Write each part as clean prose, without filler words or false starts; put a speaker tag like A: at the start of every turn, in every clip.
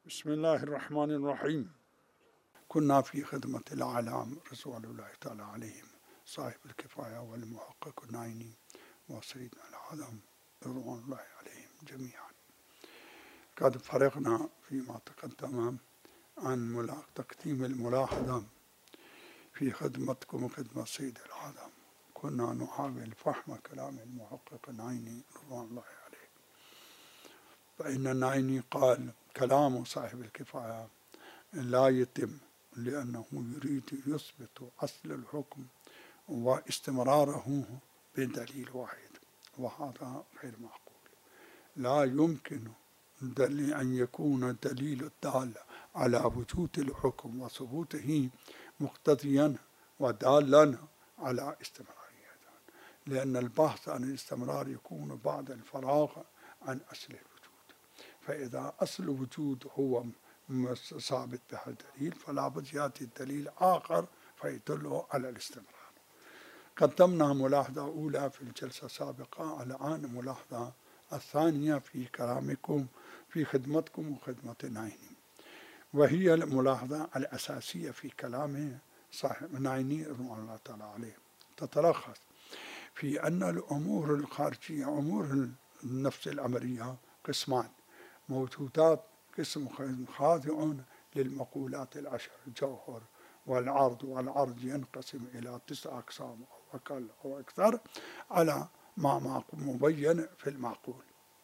A: بسم الله الرحمن الرحيم. كنا في خدمة الأعلام رضوان الله تعالى عليهم صاحب الكفاية والمحقق النايني وسيدنا العظم رضوان الله عليهم جميعا. قد فرغنا فيما تقدم عن تقديم الملاحظة في خدمتكم وخدمة سيد العظم. كنا نحاول فهم كلام المحقق النايني رضوان الله عليه، فإن النايني قال كلام صاحب الكفاية لا يتم لأنه يريد يثبت أصل الحكم واستمراره بدليل واحد، وهذا غير معقول. لا يمكن أن يكون الدليل الدال على وجود الحكم وثبوته مقتضيا ودالا على استمراريته، لأن البحث عن الاستمرار يكون بعد الفراغ عن أصل الوجود. فإذا أصل الوجود هو ثابت بهذا الدليل فلا بد يأتي الدليل آخر فيدل على الاستمرار. قدمنا ملاحظة أولى في الجلسة السابقة، الآن ملاحظة الثانية في كلامكم في خدمتكم وخدمة النايني، وهي الملاحظة الأساسية في كلام صاحب النايني رضوان الله تعالى عليه. تتلخص في أن الأمور الخارجية أمور النفس الأمرية قسمان: موجودات قسم خاضع للمقولات العشر: الجوهر والعرض، والعرض ينقسم إلى 9 أقسام أو أقل أو أكثر على ما مبين في المعقول.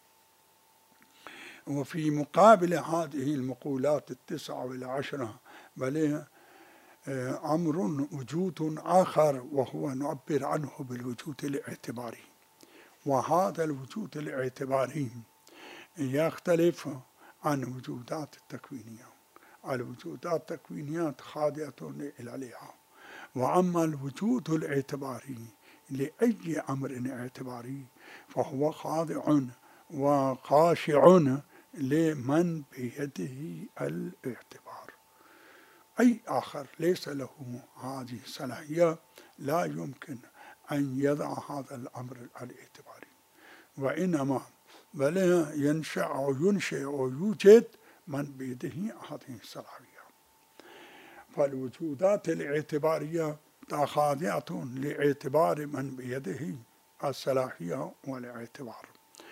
A: وفي مقابل هذه المقولات 9 و10 بل أمر وجود آخر، وهو نعبر عنه بالوجود الاعتباري. وهذا الوجود الاعتباري يختلف عن وجودات التكوينية. الوجودات التكوينية خاضعة للعليها، وأما الوجود الاعتباري لأي أمر اعتباري فهو خاضع وخاشع لمن بيده الاعتبار. أي آخر ليس له هذه الصلاحية لا يمكن أن يضع هذا الأمر الاعتباري، وإنما بل ينشأ ويوجد من بيده هذه الصلاحية. فالوجودات الاعتبارية خاضعة لاعتبار من بيده الصلاحية والاعتبار.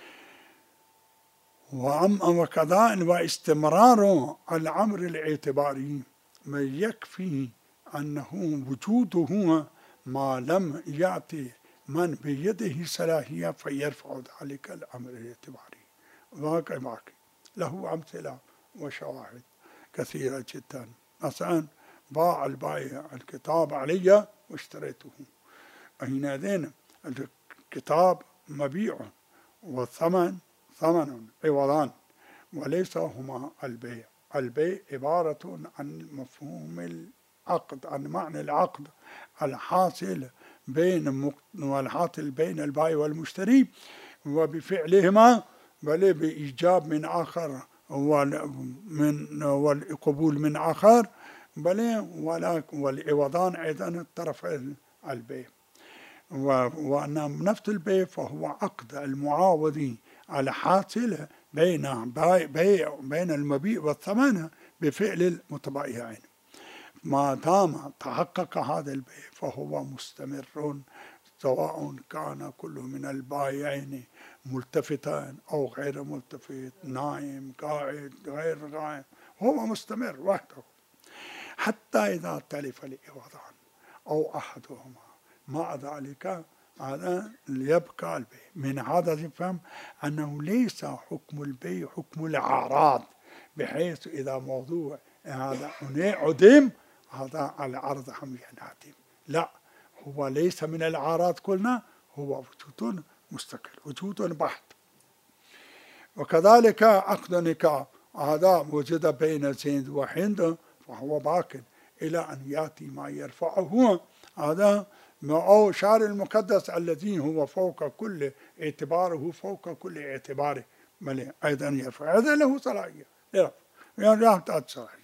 A: وكذا واستمرار الأمر الاعتباري ما يكفي أنه وجوده ما لم يأتي من بيده صلاحية فيرفع ذلك الأمر الاعتباري. باقي له أمثلة وشواهد كثيرة جدا. مثلا باع البائع الكتاب علي واشتريته، حينئذ الكتاب مبيع والثمن ثمن عوضان، وليس هما البيع. البيع عبارة عن مفهوم العقد، عن معنى العقد الحاصل بين البائع والمشتري، وبفعلهما بل بإيجاب من آخر والقبول من آخر بل والعوضان أيضا الطرف البيع. وأن نفس البيع فهو عقد المعاوض الحاصل بين المبيع والثمن بفعل المتبايعين. ما دام تحقق هذا البيع فهو مستمر، سواء كان كل من البائعين ملتفتا أو غير ملتفت، نائم قاعد غير قائم، هو مستمر وحده حتى إذا تلف العوضان أو أحدهما. مع ذلك هذا يبقى البيع. من هذا يفهم أنه ليس حكم البيع حكم الأعراض، بحيث إذا موضوع هذا عدم هذا العرض هم ينعدم. لا، هو ليس من الأعراض كلنا، هو وجود مستقل، وجود بحت. وكذلك عقد نكاح هذا وجد بين زيد وهند فهو باق إلى أن يأتي ما يرفعه هذا أو شعر المقدس الذي هو فوق كل اعتباره فوق كل اعتباره بل أيضا يرفع، هذا له صلاحية يحتاج صلاحية.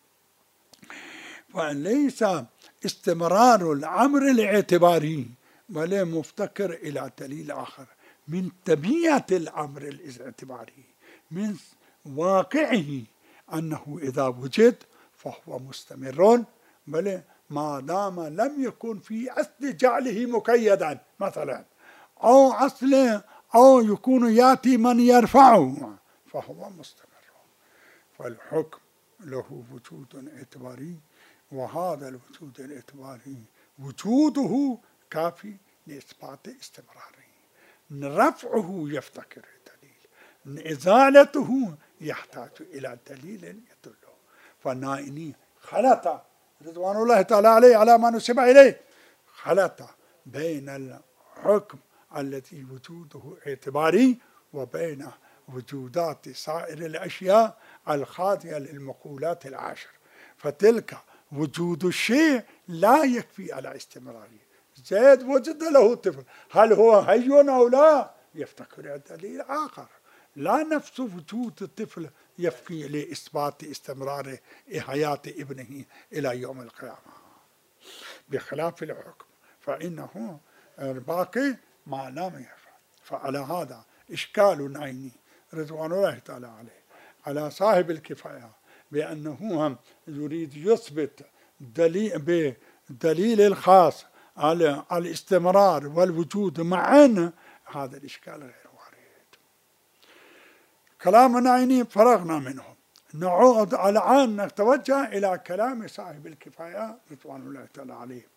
A: فليس استمرار الأمر الاعتباري بل مفتكر إلى دليل آخر من طبيعة الأمر الاعتباري، من واقعه أنه إذا وجد فهو مستمر، بل ما دام لم يكن في أصل جعله مقيدا مثلا، أو أصل أو يكون يأتي من يرفعه فهو مستمر. فالحكم له وجود اعتباري، وهذا الوجود الاعتباري وجوده كافي لإثبات استمراره. رفعه يفتقر دليل، إزالته يحتاج إلى دليل يدله. فالنائني خلط رضوان الله تعالى عليه على ما نسب إليه، خلط بين الحكم الذي وجوده اعتباري وبين وجودات سائر الأشياء الخاضعة للمقولات العشر. فتلك وجود الشيء لا يكفي على استمراره. زيد وجد له طفل، هل هو حي أو لا؟ يفتقر دليل آخر. لا نفس وجود الطفل يكفي لإثبات استمرار حياة ابنه إلى يوم القيامة، بخلاف الحكم فإنه الباقي ما لم يفعل. فعلى هذا إشكال نعيني رضوان الله تعالى عليه على صاحب الكفاية بأنه يريد يثبت بدليل الخاص على الاستمرار والوجود معا، هذا الإشكال غير وارد. كلام نعيني فرغنا منه، نعود الآن نتوجه إلى كلام صاحب الكفاية رضوان الله تعالى عليه.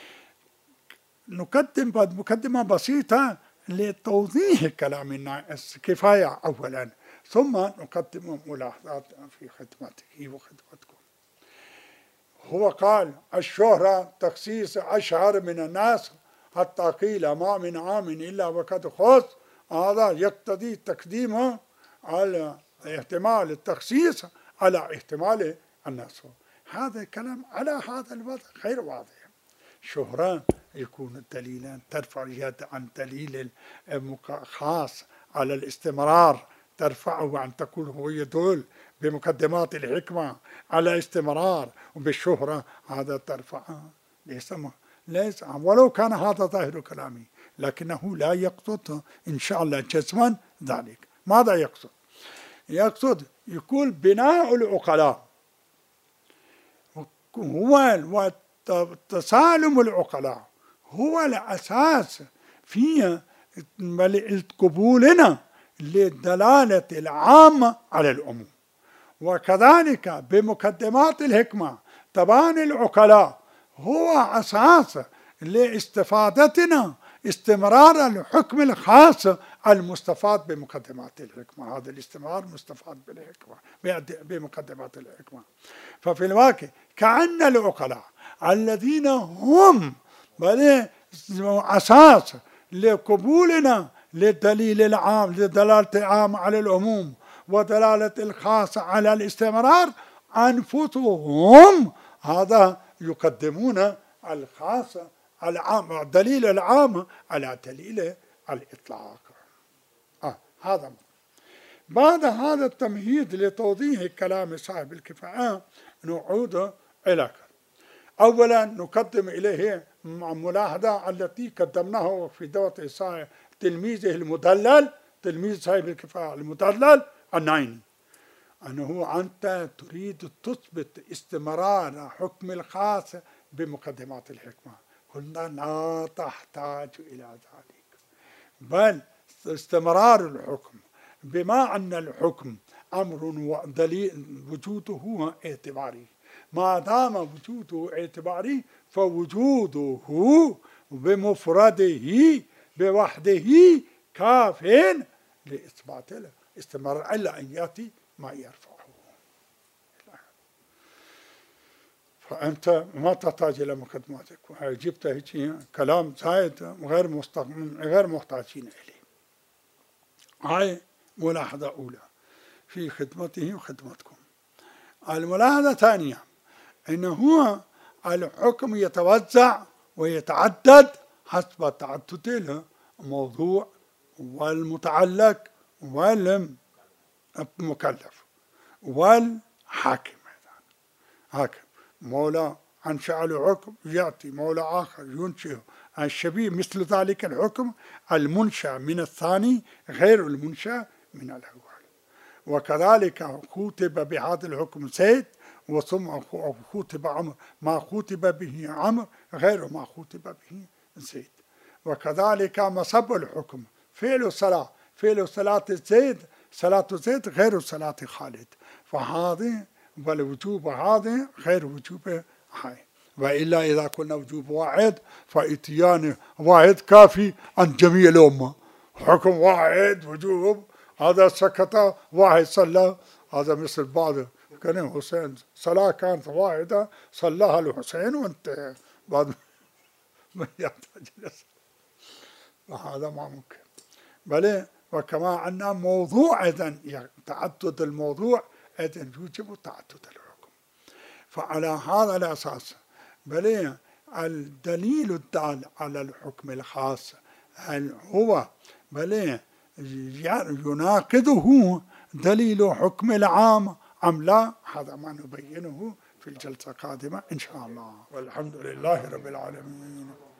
A: نقدم مقدمة بسيطة لتوضيح كلام الكفاية أولا، ثم نقدم ملاحظات في خدمته وخدمتكم. هو قال الشهرة تخصيص أشهر من الناس حتى قيل ما من عام إلا وقد خص، هذا يقتضي تقديم على احتمال التخصيص على احتمال الناس. هذا الكلام على هذا الوضع غير واضح. شهرة يكون دليلا ترفع يد عن دليل خاص على الاستمرار، ترفعه عن تقول هو يدل بمقدمات الحكمة على استمرار، وبالشهرة هذا ترفع ليس ولو كان هذا ظاهر كلامي، لكنه لا يقصد إن شاء الله جزما ذلك. ماذا يقصد؟ يقصد يقول بناء العقلاء هو تسالم العقلاء هو الأساس في قبولنا للدلالة العامة على العموم، وكذلك بمقدمات الحكمة تبان العقلاء هو أساس لاستفادتنا استمرار الحكم الخاص المستفاد بمقدمات الحكمة. هذا الاستمرار مستفاد بالحكمة بمقدمات الحكمة. ففي الواقع كأن العقلاء الذين هم أساس لقبولنا للدليل العام لدلالة العام على العموم ودلالة الخاص على الاستمرار، أنفسهم هذا يقدمون الخاص العام الدليل العام على دليل الإطلاق. هذا بعد هذا التمهيد لتوضيح كلام صاحب الكفاية نعود إلى أولا نقدم إليه ملاحظة التي قدمناها في دورة تلميذه المدلل، تلميذ صاحب الكفاية المدلل النعيني، أنه أنت تريد تثبت استمرار حكم الخاص بمقدمات الحكمة. قلنا لا تحتاج إلى ذلك، بل استمرار الحكم بما أن الحكم أمر ودليل وجوده اعتباري، ما دام وجوده اعتباري فوجوده بمفرده بوحده كاف لإثبات الاستمرار إلا أن يأتي ما يرفعه. فأنت ما تحتاج إلى مقدماتك، جبت هيك كلام زايد غير محتاجين إليه. هاي ملاحظة أولى في خدمته وخدمتكم. الملاحظة الثانية أنه الحكم يتوزع ويتعدد حسب تعدد الموضوع والمتعلق والمكلف والحاكم. حاكم مولى أنشأ الحكم يأتي مولى آخر ينشئ الشبيه مثل ذلك الحكم المنشأ من الثاني غير المنشأ من الأول. وكذلك كتب بهذا الحكم زيد وثم كتب عمرو، ما كتب به عمرو غير ما كتب به زيد. وكذلك مصب الحكم فعل الصلاة، فعل صلاة زيد، صلاة زيد غير صلاة خالد، فهذه والوجوب هذا غير وجوب هاي. وإلا إذا قلنا وجوب واحد فإتيان واحد كافي عن جميع الأمة، حكم واحد وجوب، هذا سكت واحد صلى، هذا مثل بعض كان حسين صلاة كانت واحدة صلاها الحسين وانتهى، بعد ما يحتاج وهذا ما ممكن. بل وكما أن موضوع إذن تعدد الموضوع إذن يوجب تعدد الحكم. فعلى هذا الأساس بل الدليل الدال على الحكم الخاص هل هو بل يناقضه دليل حكم العام أم لا؟ هذا ما نبينه في الجلسة القادمة إن شاء الله، والحمد لله رب العالمين.